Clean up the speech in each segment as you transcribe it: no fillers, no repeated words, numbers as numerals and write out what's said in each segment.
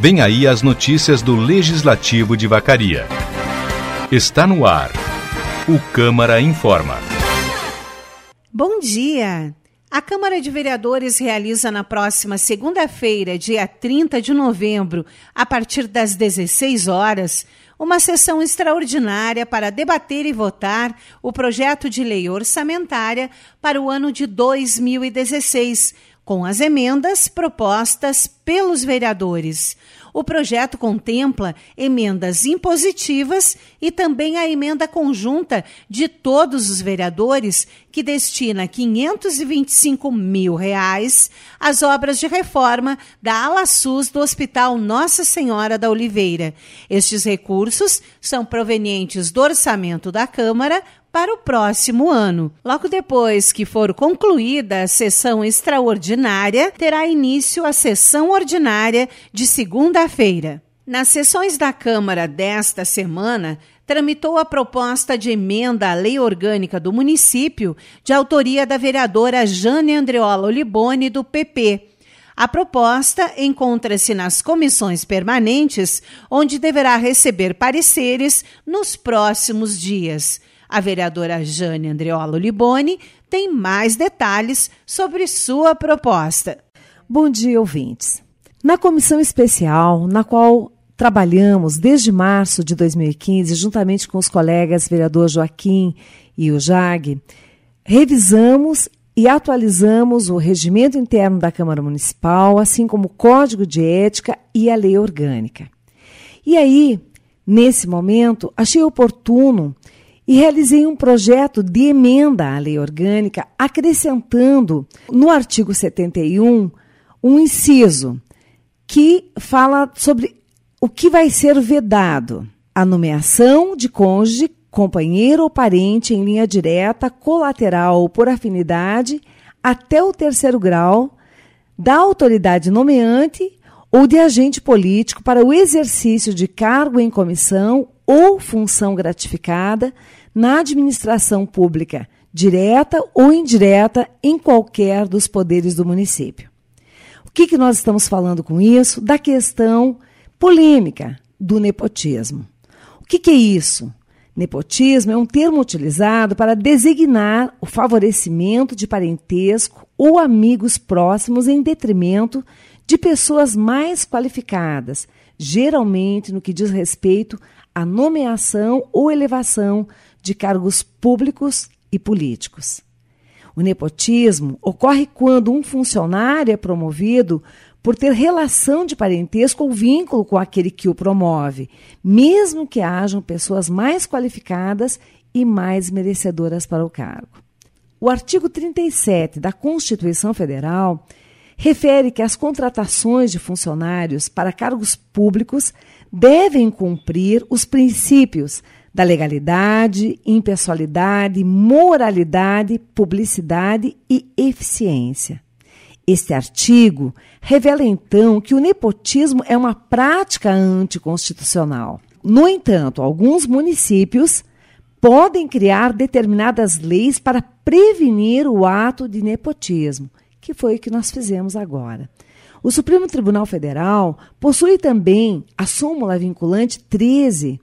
Vem aí as notícias do Legislativo de Vacaria. Está no ar. O Câmara Informa. Bom dia! A Câmara de Vereadores realiza na próxima segunda-feira, dia 30 de novembro, a partir das 16 horas, uma sessão extraordinária para debater e votar o projeto de lei orçamentária para o ano de 2016, com as emendas propostas pelos vereadores. O projeto contempla emendas impositivas e também a emenda conjunta de todos os vereadores, que destina R$ 525 mil às obras de reforma da ala SUS do Hospital Nossa Senhora da Oliveira. Estes recursos são provenientes do orçamento da Câmara para o próximo ano. Logo depois que for concluída a sessão extraordinária, terá início a sessão ordinária de segunda-feira. Nas sessões da Câmara desta semana, tramitou a proposta de emenda à Lei Orgânica do Município, de autoria da vereadora Jane Andreola Oliboni, do PP. A proposta encontra-se nas comissões permanentes, onde deverá receber pareceres nos próximos dias. A vereadora Jane Andreola Oliboni tem mais detalhes sobre sua proposta. Bom dia, ouvintes. Na comissão especial, na qual trabalhamos desde março de 2015, juntamente com os colegas vereador Joaquim e o Jag, revisamos e atualizamos o regimento interno da Câmara Municipal, assim como o Código de Ética e a Lei Orgânica. E aí, nesse momento, achei oportuno e realizei um projeto de emenda à Lei Orgânica, acrescentando no artigo 71 um inciso que fala sobre o que vai ser vedado: a nomeação de cônjuge, companheiro ou parente em linha direta, colateral ou por afinidade, até o 3º grau, da autoridade nomeante ou de agente político para o exercício de cargo em comissão ou função gratificada na administração pública, direta ou indireta, em qualquer dos poderes do município. O que nós estamos falando com isso? Da questão polêmica do nepotismo. O que é isso? Nepotismo é um termo utilizado para designar o favorecimento de parentesco ou amigos próximos em detrimento de pessoas mais qualificadas, geralmente no que diz respeito à nomeação ou elevação de cargos públicos e políticos. O nepotismo ocorre quando um funcionário é promovido por ter relação de parentesco ou vínculo com aquele que o promove, mesmo que hajam pessoas mais qualificadas e mais merecedoras para o cargo. O artigo 37 da Constituição Federal refere que as contratações de funcionários para cargos públicos devem cumprir os princípios da legalidade, impessoalidade, moralidade, publicidade e eficiência. Este artigo revela, então, que o nepotismo é uma prática anticonstitucional. No entanto, alguns municípios podem criar determinadas leis para prevenir o ato de nepotismo, que foi o que nós fizemos agora. O Supremo Tribunal Federal possui também a súmula vinculante 13,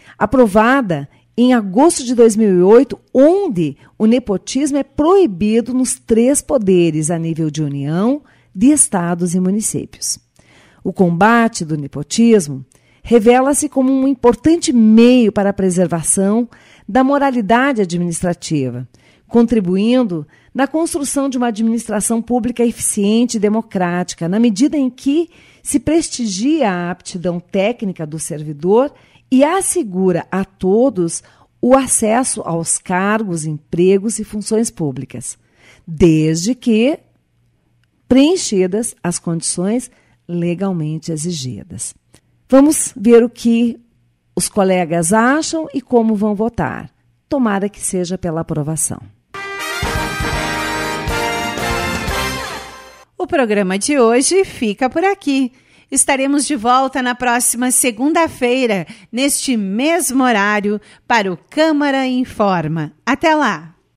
aprovada em agosto de 2008, onde o nepotismo é proibido nos 3 poderes a nível de União, de estados e municípios. O combate do nepotismo revela-se como um importante meio para a preservação da moralidade administrativa, contribuindo na construção de uma administração pública eficiente e democrática, na medida em que se prestigia a aptidão técnica do servidor e assegura a todos o acesso aos cargos, empregos e funções públicas, desde que preenchidas as condições legalmente exigidas. Vamos ver o que os colegas acham e como vão votar. Tomara que seja pela aprovação. O programa de hoje fica por aqui. Estaremos de volta na próxima segunda-feira, neste mesmo horário, para o Câmara Informa. Até lá!